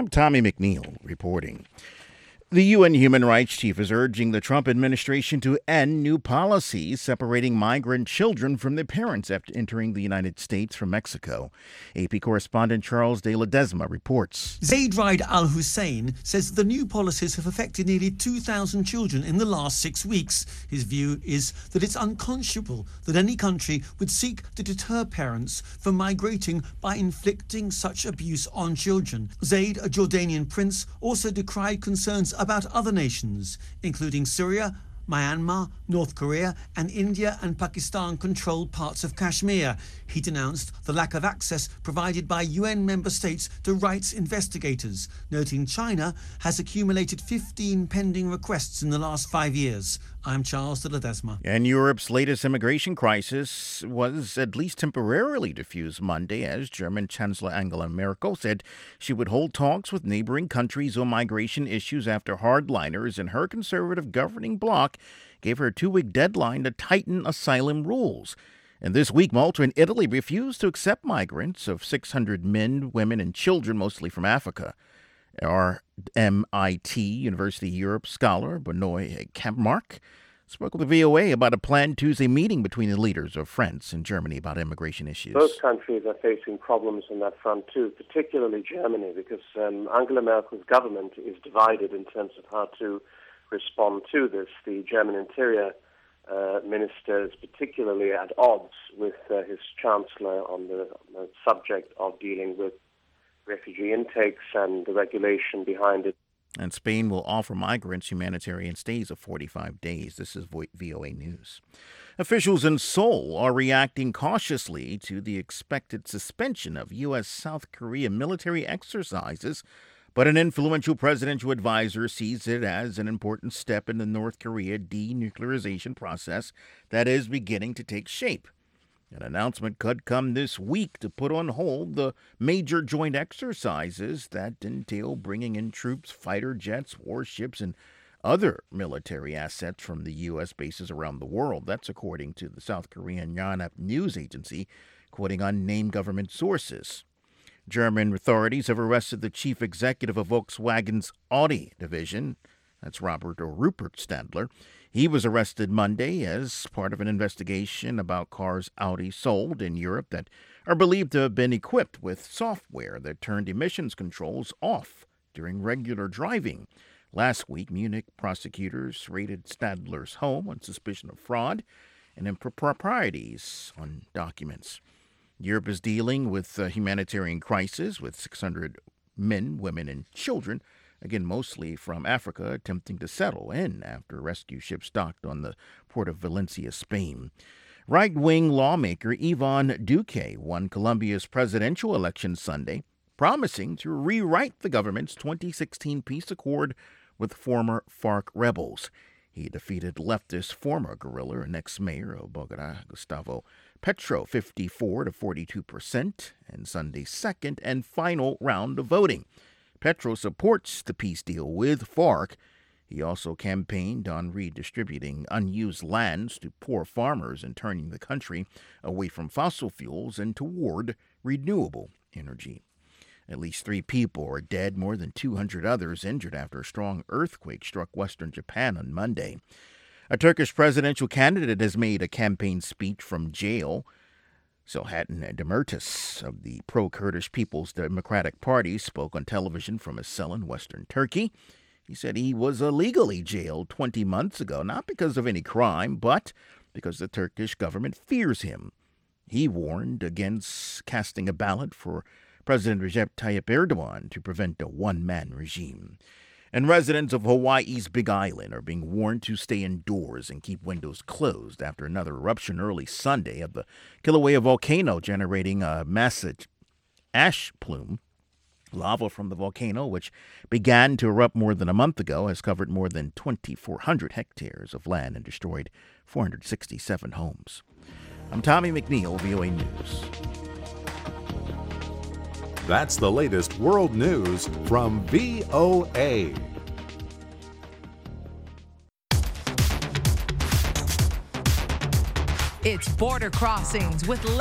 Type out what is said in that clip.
I'm Tommy McNeil reporting. The UN Human Rights Chief is urging the Trump administration to end new policies separating migrant children from their parents after entering the United States from Mexico. AP correspondent Charles de Ledesma reports. Zaid Raed Al Hussein says the new policies have affected nearly 2,000 children in the last 6 weeks. His view is that it's unconscionable that any country would seek to deter parents from migrating by inflicting such abuse on children. Zaid, a Jordanian prince, also decried concerns about other nations, including Syria, Myanmar, North Korea, and India and Pakistan-controlled parts of Kashmir. He denounced the lack of access provided by UN member states to rights investigators, noting China has accumulated 15 pending requests in the last 5 years. I'm Charles de Ledesma. And Europe's latest immigration crisis was at least temporarily diffused Monday as German Chancellor Angela Merkel said she would hold talks with neighboring countries on migration issues after hardliners in her conservative governing bloc gave her a 2-week deadline to tighten asylum rules. And this week, Malta and Italy refused to accept migrants of 600 men, women, and children, mostly from Africa. Our MIT University Europe scholar, Benoit Kampmark, spoke with the VOA about a planned Tuesday meeting between the leaders of France and Germany about immigration issues. Both countries are facing problems on that front too, particularly Germany, because Angela Merkel's government is divided in terms of how to respond to this. The German Interior Minister is particularly at odds with his Chancellor on the subject of dealing with refugee intakes and the regulation behind it. And Spain will offer migrants humanitarian stays of 45 days. This is VOA News. Officials in Seoul are reacting cautiously to the expected suspension of U.S. South Korea military exercises, but an influential presidential advisor sees it as an important step in the North Korea denuclearization process that is beginning to take shape. An announcement could come this week to put on hold the major joint exercises that entail bringing in troops, fighter jets, warships, and other military assets from the U.S. bases around the world. That's according to the South Korean Yonhap news agency, quoting unnamed government sources. German authorities have arrested the chief executive of Volkswagen's Audi division. That's Rupert Stadler. He was arrested Monday as part of an investigation about cars Audi sold in Europe that are believed to have been equipped with software that turned emissions controls off during regular driving. Last week, Munich prosecutors raided Stadler's home on suspicion of fraud and improprieties on documents. Europe is dealing with a humanitarian crisis with 600 men, women, and children, again, mostly from Africa, attempting to settle in after a rescue ship docked on the port of Valencia, Spain. Right-wing lawmaker Ivan Duque won Colombia's presidential election Sunday, promising to rewrite the government's 2016 peace accord with former FARC rebels. He defeated leftist former guerrilla and ex-mayor of Bogotá, Gustavo Petro, 54% to 42%, in Sunday's second and final round of voting. Petro supports the peace deal with FARC. He also campaigned on redistributing unused lands to poor farmers and turning the country away from fossil fuels and toward renewable energy. At least 3 people are dead, more than 200 others injured after a strong earthquake struck western Japan on Monday. A Turkish presidential candidate has made a campaign speech from jail. Selahattin Demirtas of the pro-Kurdish People's Democratic Party spoke on television from his cell in western Turkey. He said he was illegally jailed 20 months ago, not because of any crime, but because the Turkish government fears him. He warned against casting a ballot for President Recep Tayyip Erdogan to prevent a one-man regime. And residents of Hawaii's Big Island are being warned to stay indoors and keep windows closed after another eruption early Sunday of the Kilauea volcano, generating a massive ash plume. Lava from the volcano, which began to erupt more than a month ago, has covered more than 2,400 hectares of land and destroyed 467 homes. I'm Tommy McNeil, VOA News. That's the latest world news from VOA. It's Border Crossings with